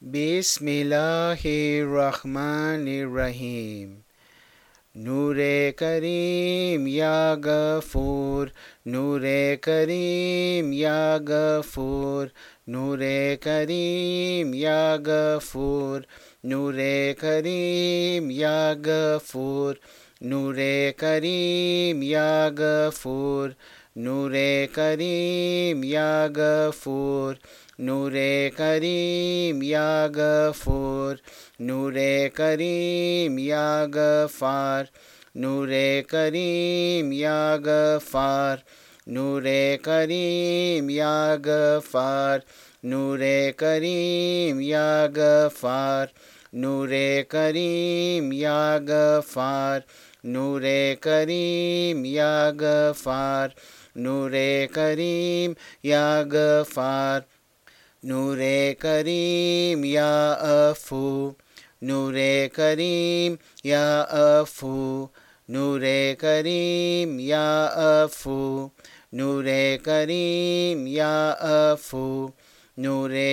बिस्मिल्लाहिर्रहमानिर्रहीम। नूरे करीम या गफूर, नूरे करीम या गफूर, नूरे करीम या गफूर, नूरे करीम या गफूर, नूरे करीम या गफूर, नूरे करीम या गफूर, नूरे करीम या गफूर, नूरे करीम या गफ़ार, नूरे करीम या गफ़ार, नूरे करीम या गफ़ार, नूरे करीम या गफ़ार, नूरे करीम या गफ़ार, नूरे करीम या गफ़ार, नूरे करीम या गफ़ार, नूरे करीम या अफ़ू, नूरे करीम या अफ़ू, नूरे करीम या अफ़ू, नूरे करीम या अफ़ू, नूरे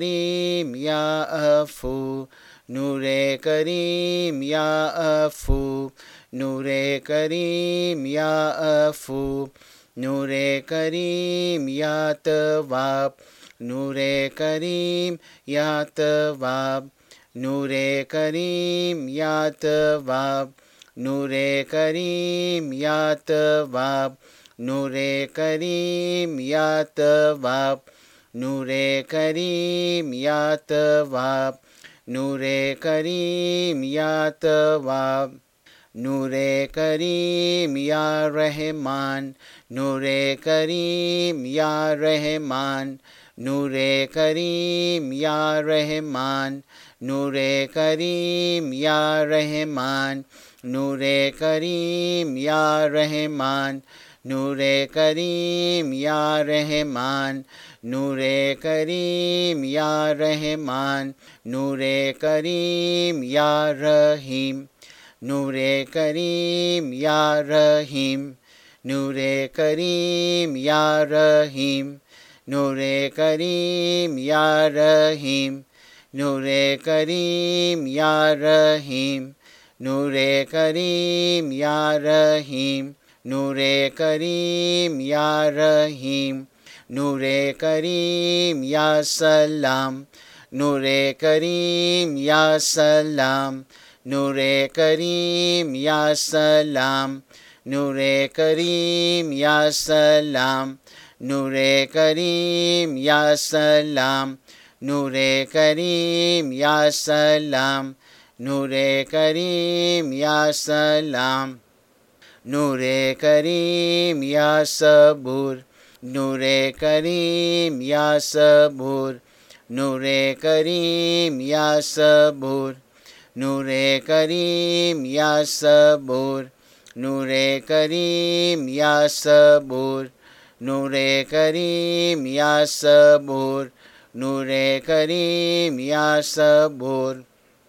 करीम या अफ़ू, नूरे करीम या अफ़ू, नूरे करीम या अफ़ू, नूरे करीम या तवाब, नूरे करीम या तवाब, नूरे करीम या तवाब, नूरे करीम या तवाब, नूरे करीम या तवाब, नूरे करीम या तवाब, नूरे करीम या तवाब, नूरे करीम या रहमान, नूरे करीम या रहमान, नूरे करीम या रहमान, नूरे करीम या रहमान, नूरे करीम या रहमान, नूरे करीम या रहमान, नूरे करीम या रहमान, नूरे करीम या रहीम, नूरे करीम या रहीम, नूरे करीम या रहीम, नूरे करीम या रहीम, नूरे करीम या रहीम, नूरे करीम या रहीम, नूरे करीम या रहीम, नूरे करीम या सलाम, नूरे करीम या सलाम, नूरे करीम या सलाम, नूरे करीम या सलाम, नूरे करीम या सलाम, नूरे करीम या सलाम, नूरे करीम या सलाम, नूरे करीम या सबूर, नूरे करीम या सबूर, नूरे करीम या सबूर, नूरे करीम या सबूर, नूरे करीम या सबूर, नूरे करीम या सबूर, नूरे करीम या सबूर,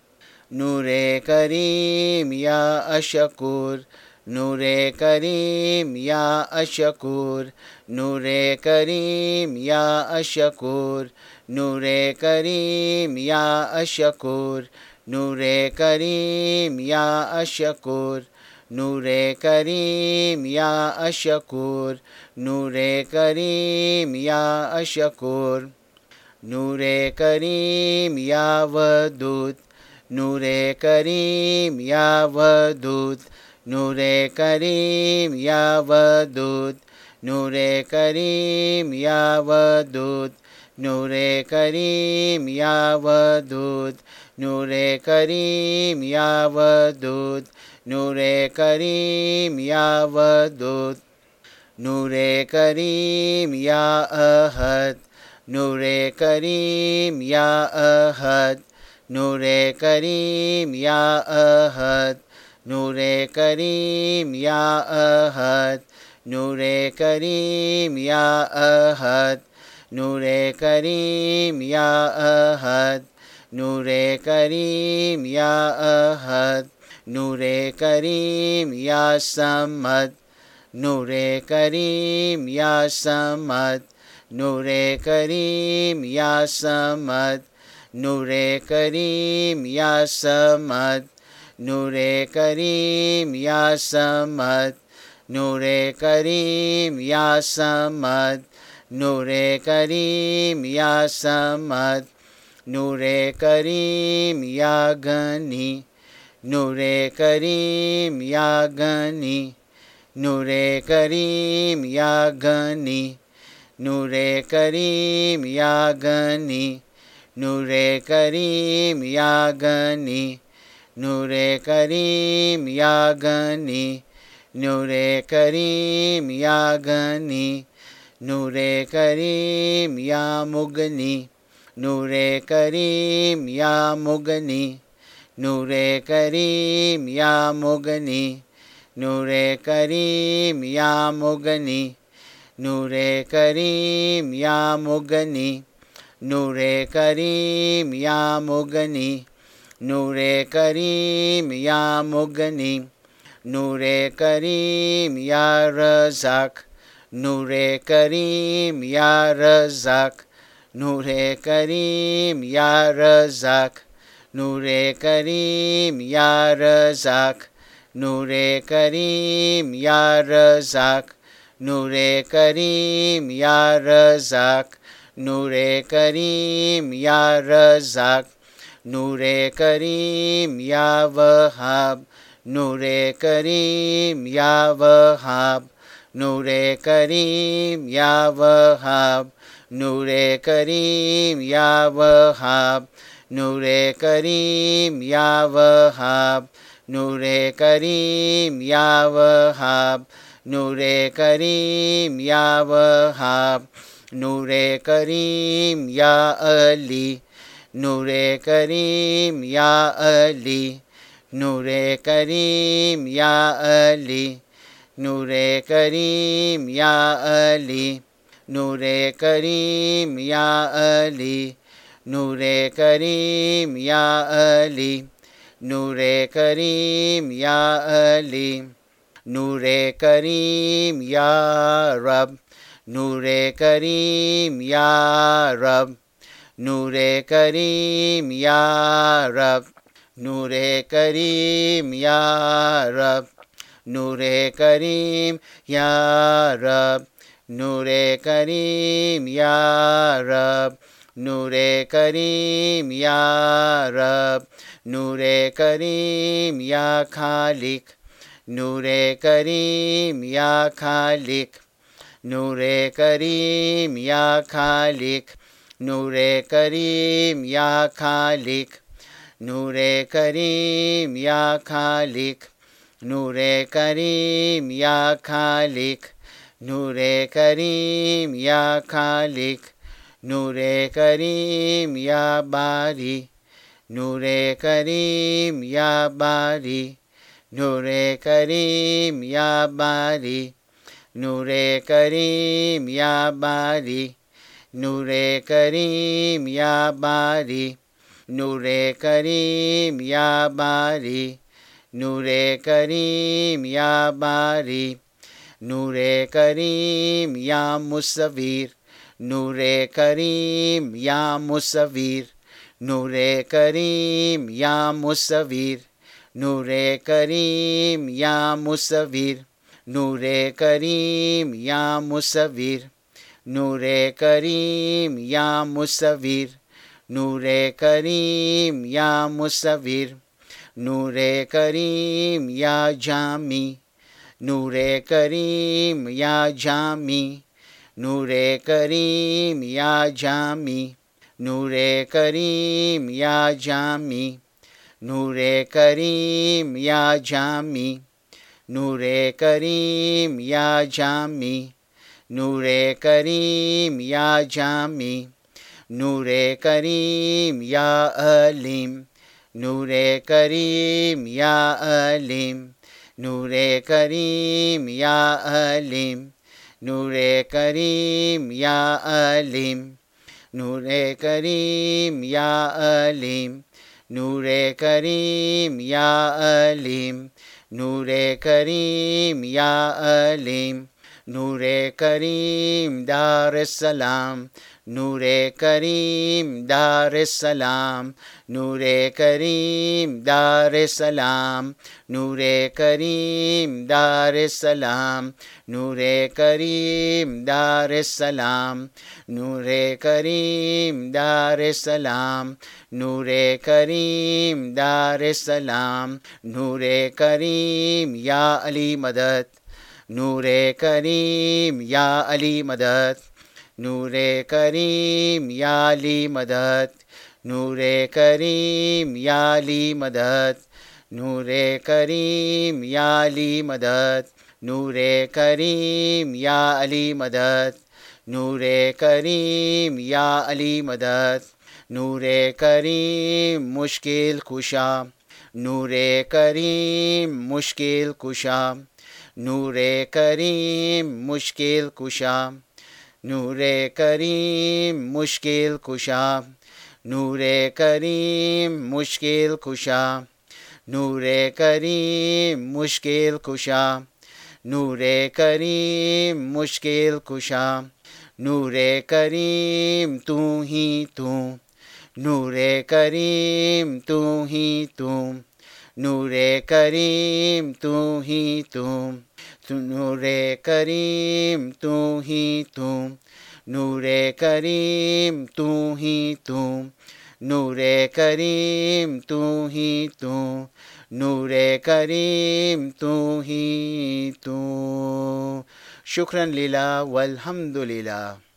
नूरे करीम या अशकुर, नूरे करीम या अशकुर, नूरे करीम या अशकुर, नूरे करीम या अशकुर, नूरे करीम या अशकुर, नूरे करीम या अशकुर, नूरे करीम या अशकुर, नूरे करीम या वदूद, नूरे करीम या वदूद, नूरे करीम या वदूद, नूरे करीम या वदूद, नूरे करीम या वदूद, नूरे करीम या वदूद, नूरे करीम या वदूद, नूरे करीम या अहद, नूरे करीम या अहद, नूरे करीम या अहद, नूरे करीम या अहद, नूरे करीम या अहद, नूरे करीम या अहद, नूरे करीम या अहद, नूरे करीम या समद, नूरे करीम या समद, नूरे करीम या समद, Nure Karim Ya Samad, Nure Karim Ya Samad, Nure Karim Ya Samad, Nure Karim Ya Samad, Nure Karim Ya Gani, Nure Karim Ya Gani, Nure Karim Ya Gani, Nure Karim Ya Gani, Nure Karim Ya Gani, Nure Karim Ya Gani, Nure Karim Ya Gani, Nure Karim Ya Mugni, Nure Karim Ya Mugni, Nure Karim Ya Mugni, Nure Karim Ya Mugni, Nure Karim Ya Mugni, Nure Karim Ya Mugni, Nure Karim Ya Mugni, Nure Karim Ya Razak, Nure Karim Ya Razak, Nure Karim Ya Razak, Nure Karim Ya Razak, Nure Karim Ya Razak, Nure Karim Ya Razak, Nure Karim Ya Razak, Nure Karim Ya Wahhab, Nure Karim Ya Wahhab, Nure Karim Ya Wahhab, Nure Karim Ya Wahhab, Nure Karim Ya Wahhab, Nure Karim Ya Wahhab, Nure Karim Ya Wahhab, Nure Karim Ya Ali, Nure Karim Ya Ali, Nure Karim Ya Ali, Nure Karim Ya Ali, Nure Karim Ya Ali, Nure Karim Ya Ali, Nure Karim Ya Ali, Nure Karim Ya Rab, Nure Karim Ya Rab, Nure Karim Ya Rab, Nure Karim Ya Rab, Nure Karim Ya Rab, Nure Karim Ya Rab, Nure Karim Ya Rab, Nure Karim Ya Khalik, Nure Karim Ya Khalik, Nure Karim Ya Khalik, Nure Karim Ya Khalik, Nure Karim Ya Khalik, Nure Karim Ya Khalik, Nure Karim Ya Khalik, Nure Karim Ya Bari, Nure Karim Ya Bari, Nure Karim Ya Bari, Nure Karim Ya Bari, Nure Karim Ya Bari, Nure Karim Ya Bari, Nure Karim Ya Bari, Nure Karim Ya Musavir, Nure Karim Ya Musavir, Nure Karim Ya Musavir, Nure Karim Ya Musavir, Nure Karim Ya Musavir, Nure Karim Ya Musavir, Nure Karim Ya Musavir, Nure Karim Ya Jami, Nure Karim Ya Jami, Nure Karim Ya Jami, Nure Karim Ya Jami, Nure Karim Ya Jami, Nure Karim Ya Jami, Nure Karim Ya Jami, Nure Karim Ya Alim, Nure Karim Ya Alim, Nure Karim Ya Alim, Nure Karim Ya Alim, Nure Karim Ya Alim, Nure Karim Ya Alim, Nure Karim Ya Alim, नूरे करीम दारुस्सलाम, नूरे करीम दारुस्सलाम, नूरे करीम दारुस्सलाम, नूरे करीम दारुस्सलाम, नूरे करीम दारुस्सलाम, नूरे करीम दारुस्सलाम, नूरे करीम दारुस्सलाम, नूरे करीम या अली मदद, नूरे करीम या अली मदद, नूरे करीम या अली मदद, नूरे करीम या अली मदद, नूरे करीम या अली मदद, नूरे करीम या अली मदद, नूरे करीम या अली मदद, नूरे करीम मुश्किल कुशा, नूरे करीम मुश्किल कुशा, नूरे करीम मुश्किल कुशा, नूरे करीम मुश्किल कुशा, नूरे करीम मुश्किल कुशा, नूरे करीम मुश्किल कुशा, नूरे करीम मुश्किल कुशा, नूरे करीम तू ही तू, नूरे करीम तू ही तू, नूरे करीम तू ही तू, नूरे करीम तू ही तू, नूरे करीम तू ही तू, नूरे करीम तू ही तू, नूरे करीम तू ही तू। शुक्रन लिल्लाह वल्हम्दुलिल्लाह।